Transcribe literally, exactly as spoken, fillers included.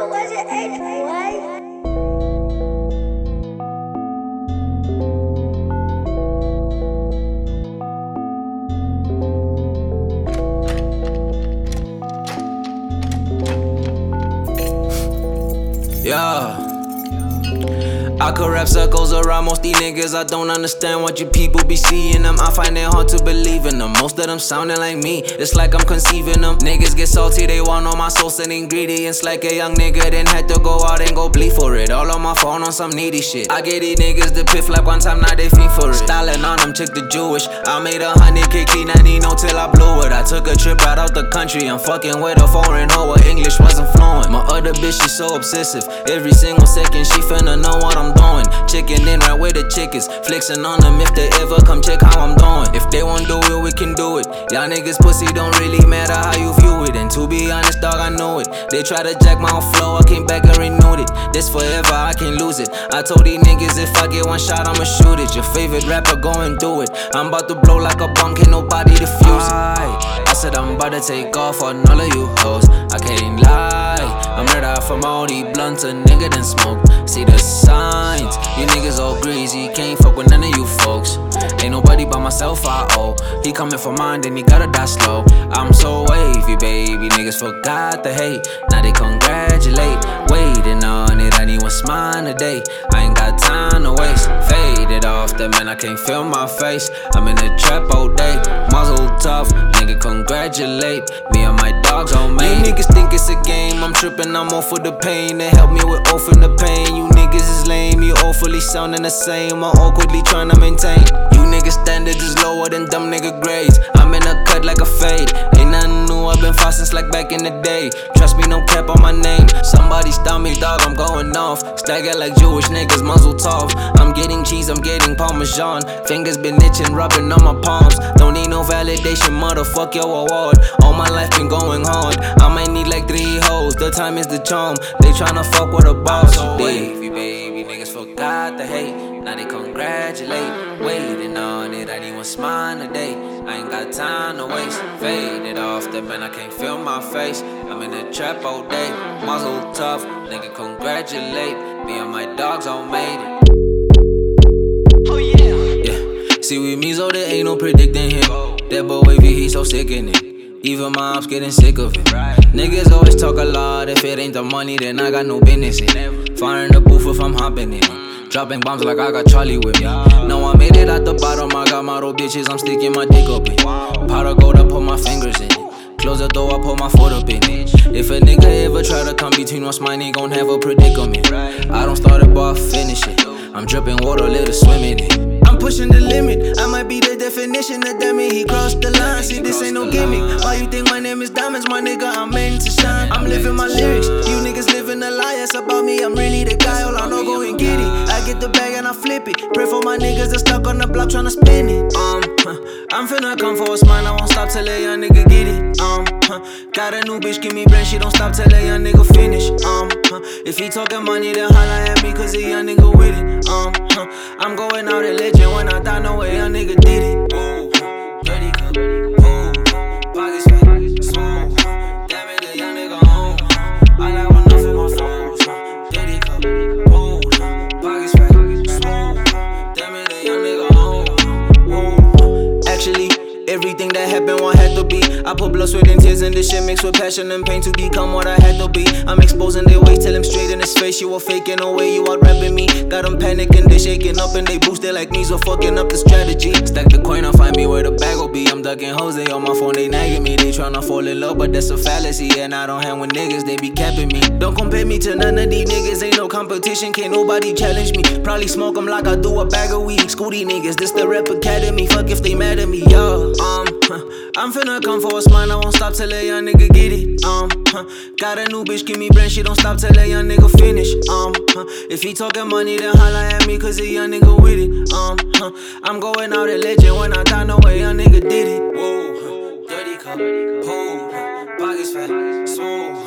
where's your age, boy? Yeah, I could rap circles around most these niggas. I don't understand what you people be seeing them. I find it hard to believe in them. Most of them sounding like me, it's like I'm conceiving them. Niggas get salty, they want all my sauce and ingredients. Like a young nigga, then had to go out and go bleed for it. All on my phone on some needy shit. I get these niggas the piff like one time, now they fiend for it. Styling on them, chick the Jewish. I made a hundred K K ninety, no till I blew it. I took a trip right out the country. I'm fucking with a foreign hoe, her English wasn't fluent. My other bitch, she so obsessive. Every single second, she finna know what I'm doing. Chicken in right where the chickens, flexing on them if they ever come check how I'm doing. If they won't do it, we can do it. Y'all niggas pussy don't really matter how you view it. And to be honest, dog, I know it. They try to jack my flow, I came back and renewed it. This forever, I can't lose it. I told these niggas if I get one shot, I'ma shoot it. Your favorite rapper, go and do it. I'm about to blow like a bomb, can't nobody defuse it. I said I'm about to take off on all of you hoes. I can't lie, I'm ready from all these blunts, a nigga done smoke. See the signs, you niggas all greasy, can't fuck with none of you folks. Ain't nobody but myself, I owe. He coming for mine, then he gotta die slow. I'm so wavy, baby, niggas forgot the hate. Now they congratulate, waiting on it, I need one smile today. I ain't got time to waste, faded off the man, I can't feel my face. I'm in the trap all day, muzzle tough, nigga congratulate. Me and my dogs on me. You niggas think it's a game, I'm tripping, I'm all for the pain. They help me with off in the pain. You niggas is lame, you awfully sounding the same. I'm awkwardly trying to maintain. You niggas standards is lower than dumb nigga grades. I'm in a cut like a fade. Ain't nothing new, I've been far since like back in the day. Trust me, no cap on my name. Somebody stop me, dog, I'm going off. Stagger like Jewish niggas, muzzle tough. I'm getting cheese, I'm getting Parmesan. Fingers been itching, rubbing on my palms. Don't need no validation, motherfuck your award. All my life been going hard. I might need like three hoes, the time is the charm. They tryna fuck with a boss. So wavy, baby, niggas forgot the hate. Now they congratulate, waiting on it, I need one smile today. I ain't got time to waste, faded off the man, I can't feel my face. I'm in the trap all day, muzzle tough, nigga congratulate. Me and my dogs all made it. Oh yeah. Yeah. See with me, so there ain't no predicting him. That boy wavy, he so sickening. Even my ops getting sick of it. Niggas always talk a lot, if it ain't the money, then I got no business in. Fire in the booth if I'm hopping in. Dropping bombs like I got Charlie with me. Now I made it at the bottom, I got model bitches, I'm sticking my dick up in. Powder gold, I put my fingers in it. Close the door, I put my foot up in it. If a nigga ever try to come between us, mine ain't gon' have a predicament. I don't start it, but I finish it. I'm dripping water, let her swim in it. I'm pushing the limit, I might be the definition of damn it. He crossed the line, see this ain't no gimmick. Why you think my name is Diamonds, my nigga, I'm meant to shine. I'm living my lyrics, you niggas living a lie. It's about me, I'm really the guy, all I know go and get it. I get the bag and I flip it, pray for my niggas that stuck on the block tryna spin it. Um, huh. I'm finna come for what's mine, I won't stop till a young nigga get it. Um, huh. Got a new bitch, give me brain, she don't stop till a young nigga finish. Um, huh. If he talking money, then holla at me, cause a young nigga with it. Um, huh. I'm going out a legend, when I die, no way a nigga did it. Ooh, dirty cup, ooh, pockets fat, smooth. Damn it, a young nigga home. I like one up for my foes. Dirty cup, ooh, pockets fat, smooth. Damn it, a young nigga home. Ooh. Actually, everything that happened, what had to be. I put blood, sweat, and tears in this shit mixed with passion and pain to become what I had to be. I'm exposing their ways, tell them straight in his face. You were faking away, you out rapping me. Got them panicking, they shaking up and they boosted like me, so fucking up the strategy. Stack the coin, I'll find me where the bag will be. I'm ducking hoes, they on my phone, they nagging me. They tryna fall in love, but that's a fallacy. And I don't hang with niggas, they be capping me. Don't compare me to none of these niggas, ain't no competition, can't nobody challenge me. Probably smoke them like I do a bag of weed. Scooty niggas, this the rap academy. Fuck if they mad at me, yo. Um, huh. I'm finna come for what's mine, I won't stop till a young nigga get it. Um, huh. Got a new bitch, give me brain, she don't stop till a young nigga finish. Um, huh. If he talking money, then holla at me, cause a young nigga with it. Um, huh. I'm going out a legend, when I die, no way a nigga did it. Whoa, dirty cup, pool, pockets fat, smooth.